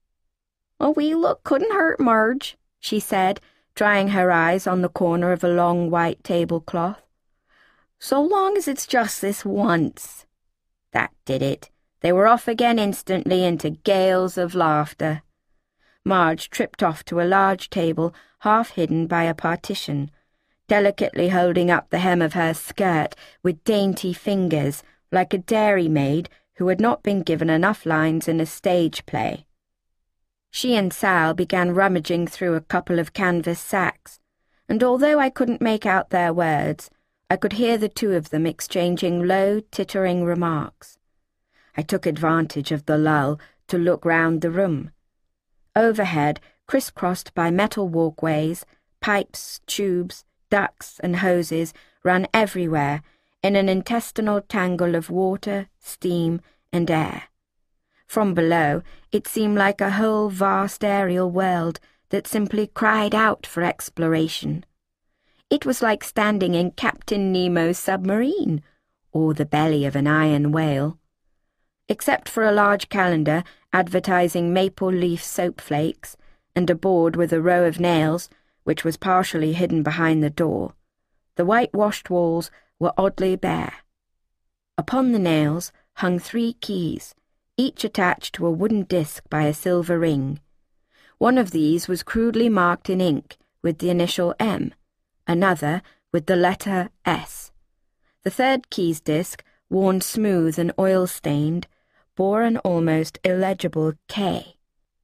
A: "A wee look couldn't hurt, Marge," she said, drying her eyes on the corner of a long white tablecloth. "So long as it's just this once." That did it. They were off again instantly into gales of laughter. Marge tripped off to a large table half hidden by a partition, delicately holding up the hem of her skirt with dainty fingers, like a dairymaid who had not been given enough lines in a stage play. She and Sal began rummaging through a couple of canvas sacks, and although I couldn't make out their words, I could hear the two of them exchanging low, tittering remarks. I took advantage of the lull to look round the room. Overhead, crisscrossed by metal walkways, pipes, tubes, ducts and hoses ran everywhere in an intestinal tangle of water, steam, and air. From below, it seemed like a whole vast aerial world that simply cried out for exploration. It was like standing in Captain Nemo's submarine, or the belly of an iron whale. Except for a large calendar advertising maple leaf soap flakes, and a board with a row of nails, which was partially hidden behind the door, the whitewashed walls were oddly bare. Upon the nails hung three keys, each attached to a wooden disc by a silver ring. One of these was crudely marked in ink with the initial M, another with the letter S. The third key's disc, worn smooth and oil-stained, bore an almost illegible K.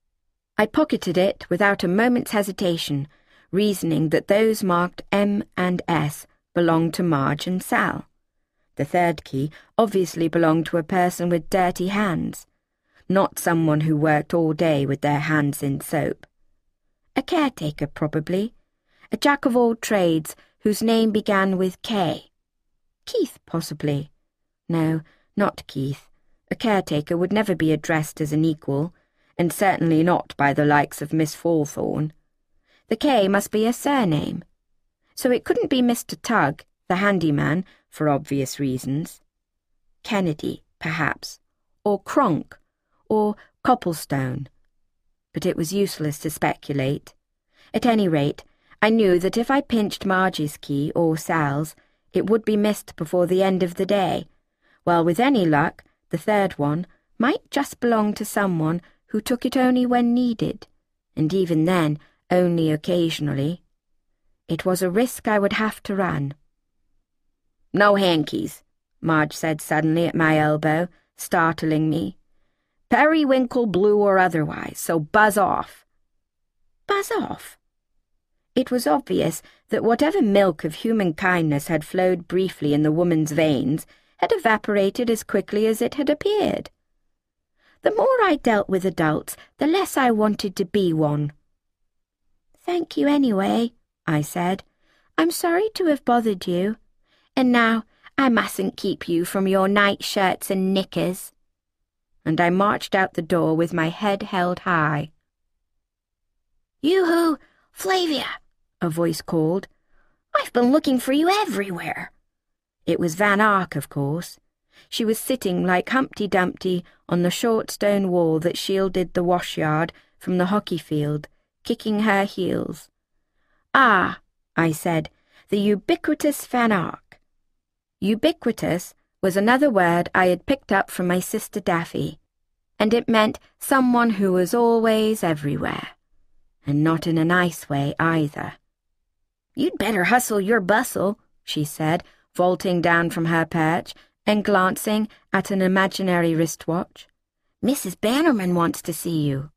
A: I pocketed it without a moment's hesitation, reasoning that those marked M and S belonged to Marge and Sal. The third key obviously belonged to a person with dirty hands, not someone who worked all day with their hands in soap. A caretaker, probably. A jack of all trades whose name began with K. Keith, possibly. No, not Keith. A caretaker would never be addressed as an equal, and certainly not by the likes of Miss Falthorn. The K must be a surname, so it couldn't be Mister Tugg, the handyman, for obvious reasons. Kennedy, perhaps, or Cronk, or Copplestone. But it was useless to speculate. At any rate, I knew that if I pinched Margie's key or Sal's, it would be missed before the end of the day, while with any luck, the third one might just belong to someone who took it only when needed, and even then only occasionally. It was a risk I would have to run. "No hankies," Marge said suddenly at my elbow, startling me. "Periwinkle blue or otherwise, so buzz off." Buzz off? It was obvious that whatever milk of human kindness had flowed briefly in the woman's veins had evaporated as quickly as it had appeared. The more I dealt with adults, the less I wanted to be one. "Thank you anyway," I said. "I'm sorry to have bothered you. And now I mustn't keep you from your nightshirts and knickers." And I marched out the door with my head held high. "Yoo-hoo, Flavia!" a voice called. "I've been looking for you everywhere." It was Van Ark, of course. She was sitting like Humpty Dumpty on the short stone wall that shielded the wash-yard from the hockey field, kicking her heels. "Ah," I said, "the ubiquitous Van Ark." Ubiquitous was another word I had picked up from my sister Daffy, and it meant someone who was always everywhere, and not in a nice way either. "You'd better hustle your bustle," she said, vaulting down from her perch and glancing at an imaginary wristwatch. "Missus Bannerman wants to see you."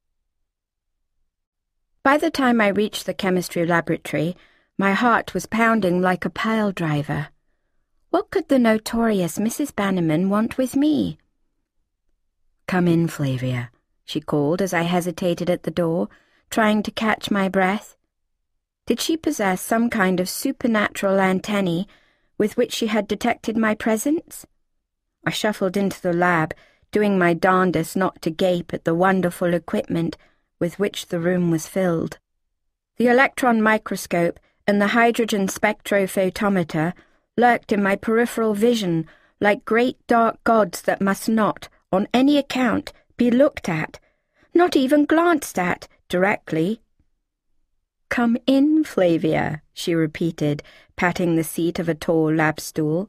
A: By the time I reached the chemistry laboratory, my heart was pounding like a pile driver. What could the notorious Missus Bannerman want with me? "Come in, Flavia," she called as I hesitated at the door, trying to catch my breath. Did she possess some kind of supernatural antennae with which she had detected my presence? I shuffled into the lab, doing my darndest not to gape at the wonderful equipment with which the room was filled. The electron microscope and the hydrogen spectrophotometer lurked in my peripheral vision like great dark gods that must not, on any account, be looked at, not even glanced at directly. "Come in, Flavia," she repeated, patting the seat of a tall lab stool.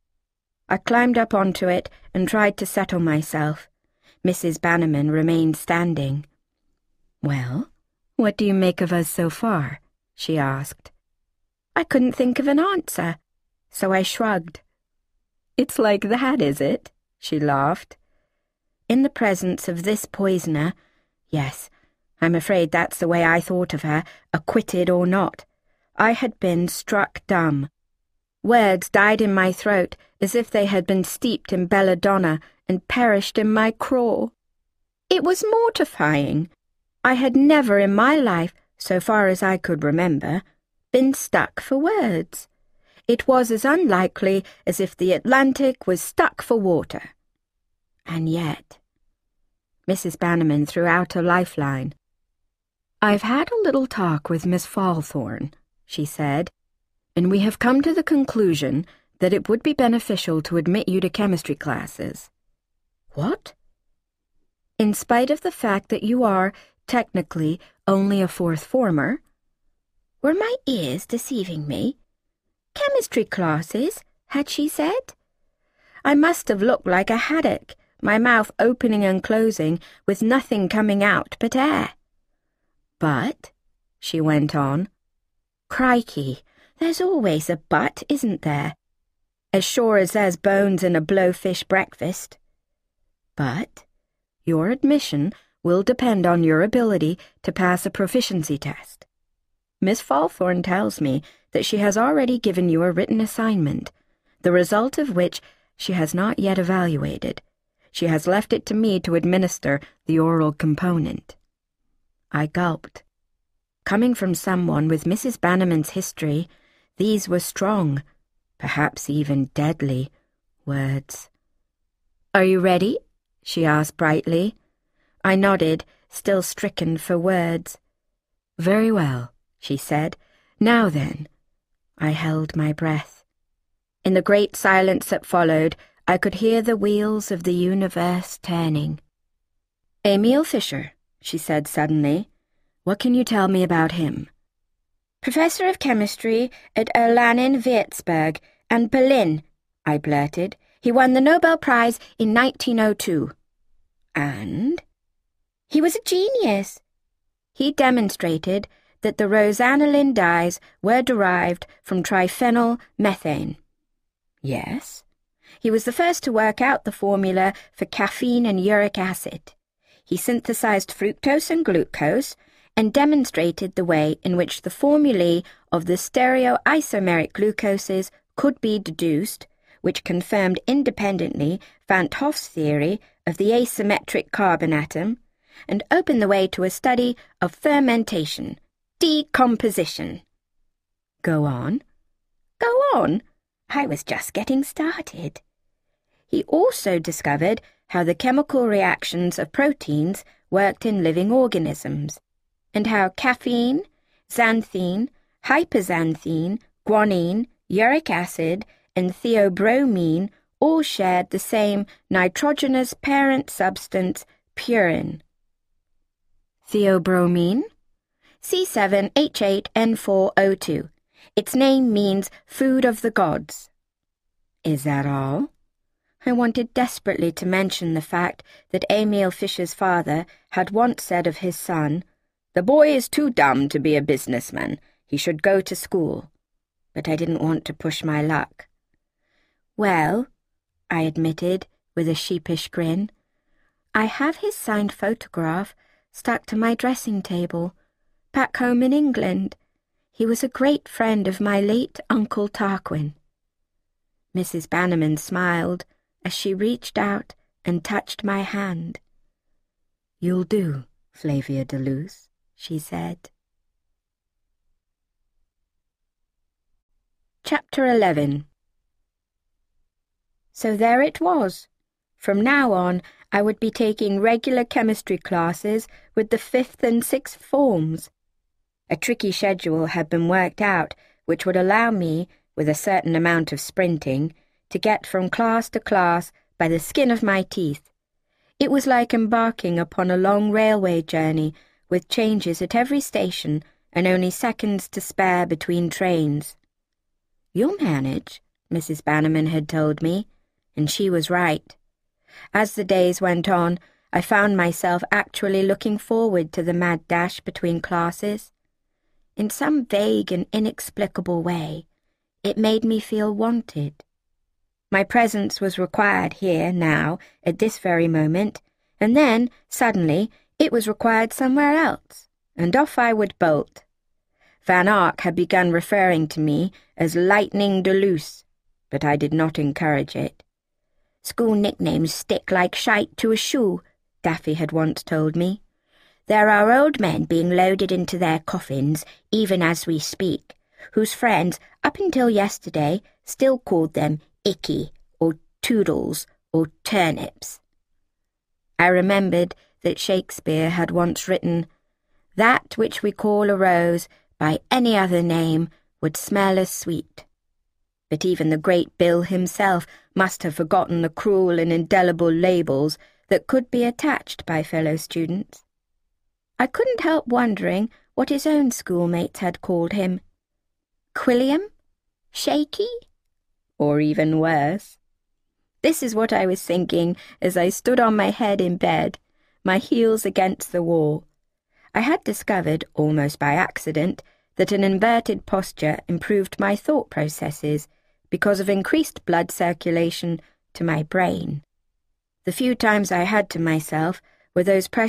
A: I climbed up onto it and tried to settle myself. Missus Bannerman remained standing. "Well, what do you make of us so far?" she asked. I couldn't think of an answer, so I shrugged. "It's like that, is it?" she laughed. In the presence of this poisoner, yes, I'm afraid that's the way I thought of her, acquitted or not, I had been struck dumb. Words died in my throat as if they had been steeped in belladonna and perished in my craw. It was mortifying. I had never in my life, so far as I could remember, been stuck for words. It was as unlikely as if the Atlantic was stuck for water. And yet, Missus Bannerman threw out a lifeline. "I've had a little talk with Miss Falthorn," she said, "and we have come to the conclusion that it would be beneficial to admit you to chemistry classes." "What?" "In spite of the fact that you are, technically, only a fourth former." Were my ears deceiving me? Chemistry classes, had she said? I must have looked like a haddock, my mouth opening and closing, with nothing coming out but air. "But," she went on, "crikey, there's always a but, isn't there? As sure as there's bones in a blowfish breakfast. But your admission will depend on your ability to pass a proficiency test. Miss Falthorn tells me that she has already given you a written assignment, the result of which she has not yet evaluated. She has left it to me to administer the oral component." I gulped. Coming from someone with Missus Bannerman's history, these were strong, perhaps even deadly, words. "Are you ready?" she asked brightly. I nodded, still stricken for words. Very well, she said. Now then. I held my breath. In the great silence that followed, I could hear the wheels of the universe turning. Emil Fischer, she said suddenly. What can you tell me about him? Professor of chemistry at Erlangen-Würzburg and Berlin, I blurted. He won the Nobel Prize in nineteen oh two. And? He was a genius. He demonstrated that the rosanilin dyes were derived from triphenyl methane. Yes. He was the first to work out the formula for caffeine and uric acid. He synthesized fructose and glucose and demonstrated the way in which the formulae of the stereoisomeric glucoses could be deduced, which confirmed independently Van't Hoff's theory of the asymmetric carbon atom, and opened the way to a study of fermentation, decomposition. Go on. Go on? I was just getting started. He also discovered how the chemical reactions of proteins worked in living organisms, and how caffeine, xanthine, hyperxanthine, guanine, uric acid, and theobromine all shared the same nitrogenous parent substance, purine. Theobromine? C seven H eight N four O two. Its name means food of the gods. Is that all? I wanted desperately to mention the fact that Emil Fischer's father had once said of his son, "The boy is too dumb to be a businessman. He should go to school." But I didn't want to push my luck. Well, I admitted with a sheepish grin, I have his signed photograph stuck to my dressing table, back home in England. He was a great friend of my late Uncle Tarquin. Missus Bannerman smiled as she reached out and touched my hand. You'll do, Flavia de Luce, she said. Chapter eleven. So there it was. From now on, I would be taking regular chemistry classes with the fifth and sixth forms. A tricky schedule had been worked out which would allow me, with a certain amount of sprinting, to get from class to class by the skin of my teeth. It was like embarking upon a long railway journey with changes at every station and only seconds to spare between trains. You'll manage, Missus Bannerman had told me, and she was right. As the days went on, I found myself actually looking forward to the mad dash between classes. In some vague and inexplicable way, it made me feel wanted. My presence was required here, now, at this very moment, and then, suddenly, it was required somewhere else, and off I would bolt. Van Ark had begun referring to me as Lightning de Luce, but I did not encourage it. School nicknames stick like shite to a shoe, Daffy had once told me. There are old men being loaded into their coffins, even as we speak, whose friends, up until yesterday, still called them Icky, or Toodles, or Turnips. I remembered that Shakespeare had once written, "That which we call a rose by any other name would smell as sweet." But even the great Bill himself must have forgotten the cruel and indelible labels that could be attached by fellow students. I couldn't help wondering what his own schoolmates had called him. Quilliam? Shaky? Or even worse. This is what I was thinking as I stood on my head in bed, my heels against the wall. I had discovered, almost by accident, that an inverted posture improved my thought processes because of increased blood circulation to my brain. The few times I had to myself were those precious